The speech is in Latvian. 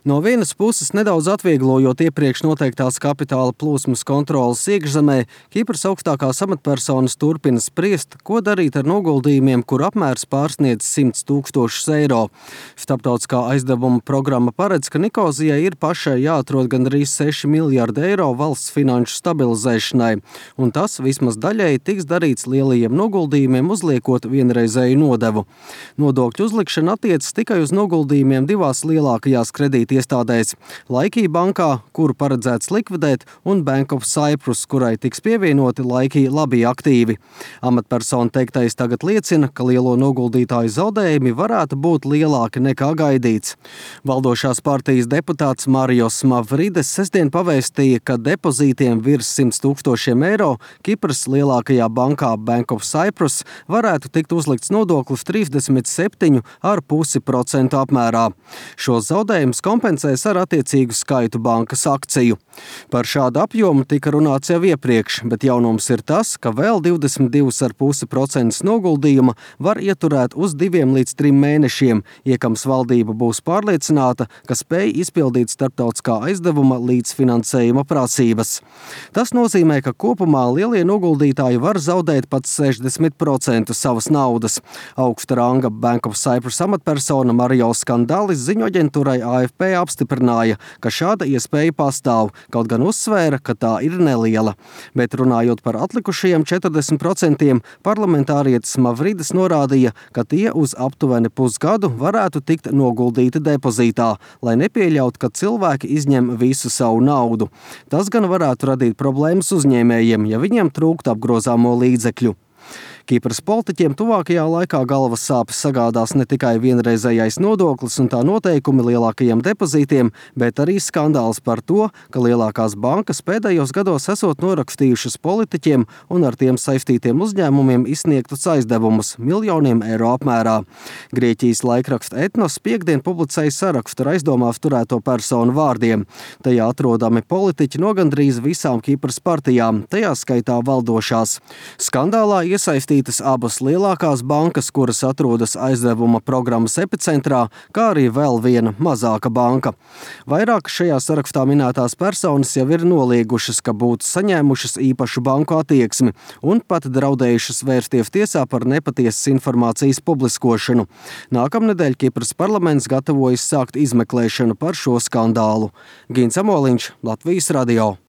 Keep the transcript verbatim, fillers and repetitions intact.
No vienas puses, nedaudz atvieglojot iepriekš noteiktās kapitāla plūsmas kontrolas iekšzemē, Kipras augstākās amatpersonas turpina spriest, ko darīt ar noguldījumiem, kur apmērs pārsniedz simts tūkstošus eiro. Starptautiskā aizdevuma programma paredz, ka Nikozijai ir pašai jāatrod gandrīz seši miljardi eiro valsts finanšu stabilizēšanai, un tas vismaz daļēji tiks darīts lielajiem noguldījumiem, uzliekot vienreizēju nodevu. Nodokļu uzlikšana attiecas tikai uz noguldījumiem divās lielākajās kredīti iestādēs – Laiki bankā, kuru paredzēts likvidēt, un Bank of Cyprus, kurai tiks pievienoti Laiki labi aktīvi. Amatpersona teiktais tagad liecina, ka lielo noguldītāju zaudējumi varētu būt lielāki nekā gaidīts. Valdošās partijas deputāts Marijos Mavrides sestdien pavēstīja, ka depozītiem virs simts tūkstošiem eiro Kipras lielākajā bankā Bank of Cyprus varētu tikt uzlikts nodoklis trīsdesmit septiņu ar pusi procentu apmērā. Šos zaudējumus kompensēs ar attiecīgu skaitu bankas akciju. Par šādu apjomu tika runāts jau iepriekš, bet jaunums ir tas, ka vēl divdesmit divi ar pusi procentu noguldījuma var ieturēt uz diviem līdz trim mēnešiem, iekams valdība būs pārliecināta, ka spēj izpildīt starptautiskā aizdevuma līdzfinansējuma prasības. Tas nozīmē, ka kopumā lielie noguldītāji var zaudēt pat sešdesmit procentus savas naudas. Augsta ranga Bank of Cyprus amatpersona Mario Skandalis ziņu aģentūrai A F P apstiprināja, ka šāda iespēja pastāv, kaut gan uzsvēra, ka tā ir neliela. Bet runājot par atlikušajiem četrdesmit procentiem, parlamentārietis Mavrides norādīja, ka tie uz aptuveni pusgadu varētu tikt noguldīti depozītā, lai nepieļaut, ka cilvēki izņem visu savu naudu. Tas gan varētu radīt problēmas uzņēmējiem, ja viņiem trūkt apgrozāmo līdzekļu. Kipras politiķiem tuvākajā laikā galvas sāpes sagādās ne tikai vienreizējais nodoklis un tā noteikumi lielākajiem depozītiem, bet arī skandāls par to, ka lielākās bankas pēdējos gados esot norakstījušas politiķiem un ar tiem saistītiem uzņēmumiem izsniegtus aizdevumus miljoniem eiro apmērā. Grieķijas laikraksta Etnos piekdien publicēja sarakstu ar aizdomās turēto personu vārdiem. Tajā atrodami politiķi no gandrīz visām Kipras partijām, tajā skaitā valdošās. Skandālā iesaistīti abas lielākās bankas, kuras atrodas aizdevuma programmas epicentrā, kā arī vēl viena mazāka banka. Vairāk šajā sarakstā minētās personas jau ir noliegušas, ka būtu saņēmušas īpašu banku attieksmi un pat draudējušas vērsties tiesā par nepatiesas informācijas publiskošanu. Nākamnedēļ Kipras parlaments gatavojas sākt izmeklēšanu par šo skandālu. Gins Amoliņš, Latvijas radio.